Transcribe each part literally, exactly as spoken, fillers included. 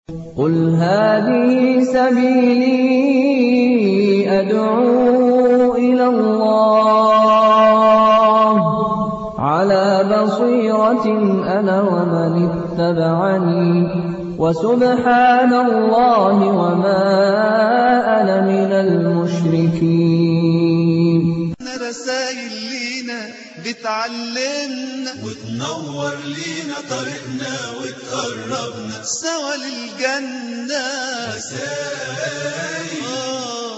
قُلْ هَٰذِهِ سَبِيلِي أَدْعُو إِلَى اللَّهِ ۚ عَلَىٰ بَصِيرَةٍ أَنَا وَمَنِ اتَّبَعَنِي ۖ وَسُبْحَانَ اللَّهِ وَمَا أَنَا مِنَ الْمُشْرِكِينَ. رسايل لينا بتعلمنا وتنور لينا طريقنا وتقربنا سوا للجنة. رسايل آه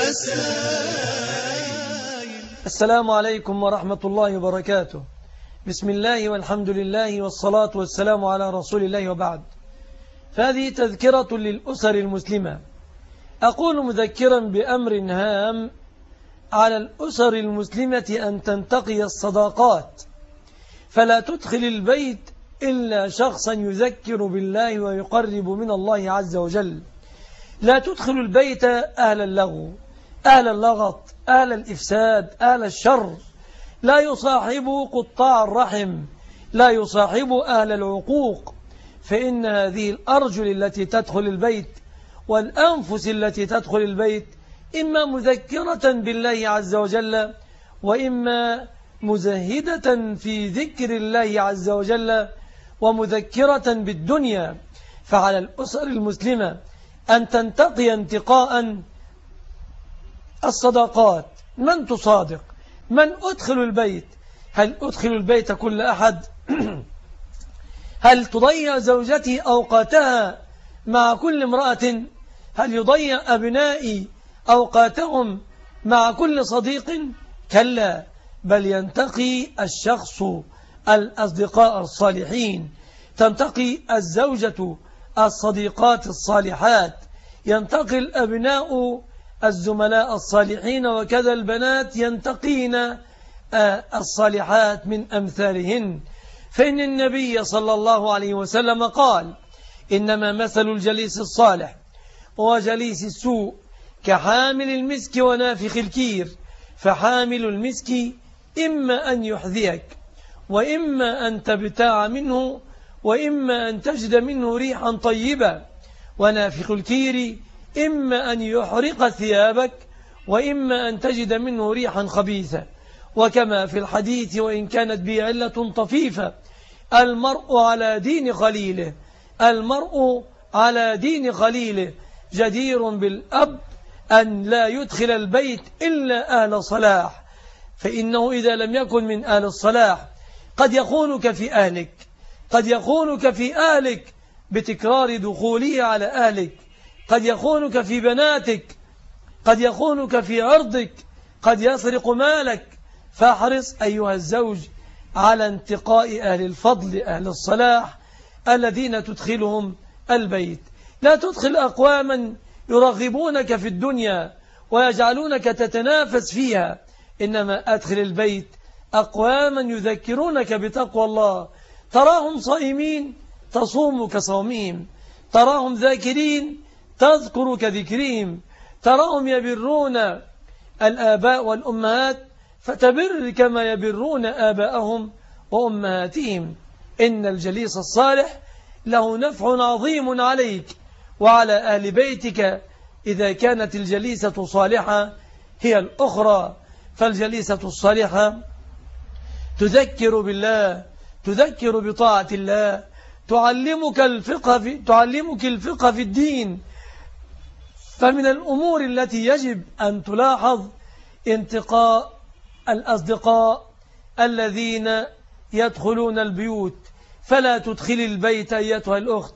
رسايل. السلام عليكم ورحمة الله وبركاته. بسم الله والحمد لله والصلاة والسلام على رسول الله وبعد. فهذه تذكرة للأسر المسلمة. أقول مذكرا بأمر هام على الأسر المسلمة أن تنتقي الصداقات، فلا تدخل البيت إلا شخصا يذكر بالله ويقرب من الله عز وجل. لا تدخل البيت أهل اللغو، أهل اللغط، أهل الإفساد، أهل الشر. لا يصاحب قطاع الرحم، لا يصاحب أهل العقوق، فإن هذه الأرجل التي تدخل البيت والأنفس التي تدخل البيت إما مذكرة بالله عز وجل، وإما مزهدة في ذكر الله عز وجل ومذكرة بالدنيا. فعلى الأسر المسلمة أن تنتقي انتقاء الصداقات. من تصادق؟ من أدخل البيت؟ هل أدخل البيت كل أحد؟ هل تضيع زوجتي أوقاتها مع كل امرأة؟ هل يضيع أبنائي أوقاتهم مع كل صديق؟ كلا، بل ينتقي الشخص الأصدقاء الصالحين، تنتقي الزوجة الصديقات الصالحات، ينتقي الأبناء الزملاء الصالحين، وكذا البنات ينتقين الصالحات من أمثالهن. فإن النبي صلى الله عليه وسلم قال: إنما مثل الجليس الصالح وجليس السوء كحامل المسك ونافخ الكير، فحامل المسك إما أن يحذيك، وإما أن تبتاع منه، وإما أن تجد منه ريحا طيبة، ونافخ الكير إما أن يحرق ثيابك، وإما أن تجد منه ريحا خبيثة. وكما في الحديث: وإن كانت بي علة طفيفة، المرء على دين خليله، المرء على دين خليله. جدير بالأب أن لا يدخل البيت إلا أهل صلاح، فإنه إذا لم يكن من أهل الصلاح قد يخونك في أهلك، قد يخونك في أهلك بتكرار دخوله على أهلك، قد يخونك في بناتك، قد يخونك في عرضك، قد يسرق مالك. فاحرص أيها الزوج على انتقاء أهل الفضل، أهل الصلاح الذين تدخلهم البيت. لا تدخل أقواما يرغبونك في الدنيا ويجعلونك تتنافس فيها، إنما أدخل البيت أقواما يذكرونك بتقوى الله. تراهم صائمين تصوم كصومهم، تراهم ذاكرين تذكر كذكرهم، تراهم يبرون الآباء والأمهات فتبر كما يبرون آباءهم وأمهاتهم. إن الجليس الصالح له نفع عظيم عليك وعلى أهل بيتك إذا كانت الجليسة صالحة هي الأخرى. فالجليسة الصالحة تذكر بالله، تذكر بطاعة الله، تعلمك الفقه في, تعلمك الفقه في الدين. فمن الأمور التي يجب أن تلاحظ انتقاء الأصدقاء الذين يدخلون البيوت. فلا تدخل البيت أيتها الأخت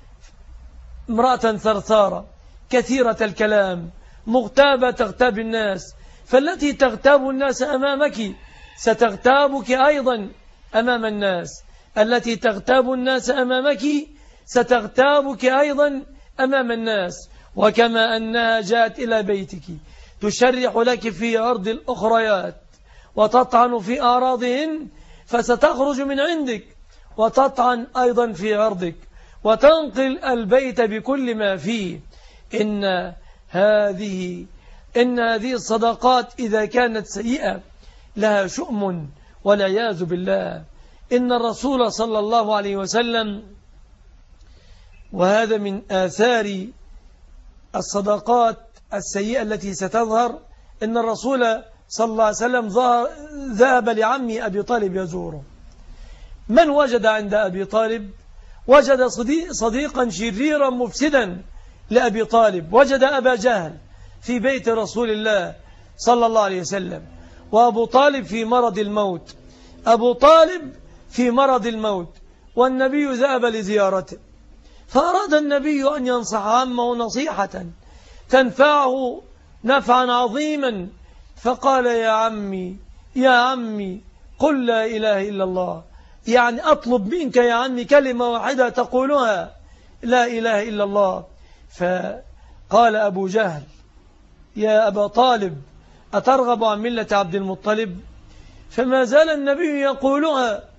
امرأة ثرثارة كثيرة الكلام مغتابة تغتاب الناس، فالتي تغتاب الناس أمامك ستغتابك أيضا أمام الناس، التي تغتاب الناس أمامك ستغتابك أيضا أمام الناس. وكما أنها جاءت إلى بيتك تشرح لك في عرض الأخريات وتطعن في أعراضهن، فستخرج من عندك وتطعن أيضا في عرضك وتنقل البيت بكل ما فيه. إن هذه إن هذه الصداقات إذا كانت سيئة لها شؤم والعياذ بالله. إن الرسول صلى الله عليه وسلم وهذا من آثار الصداقات السيئة التي ستظهر. إن الرسول صلى الله عليه وسلم ذهب لعمي أبي طالب يزوره. من وجد عند أبي طالب؟ وجد صديقا شريرا مفسدا لأبي طالب، وجد أبا جهل في بيت رسول الله صلى الله عليه وسلم، وأبو طالب في مرض الموت. أبو طالب في مرض الموت والنبي ذهب لزيارته، فأراد النبي أن ينصح عمه نصيحة تنفعه نفعا عظيما، فقال يا عمي يا عمي قل لا إله إلا الله، يعني أطلب منك يا عمي كلمة واحدة تقولها لا إله إلا الله. فقال أبو جهل يا أبا طالب أترغب عن ملة عبد المطلب؟ فما زال النبي يقولها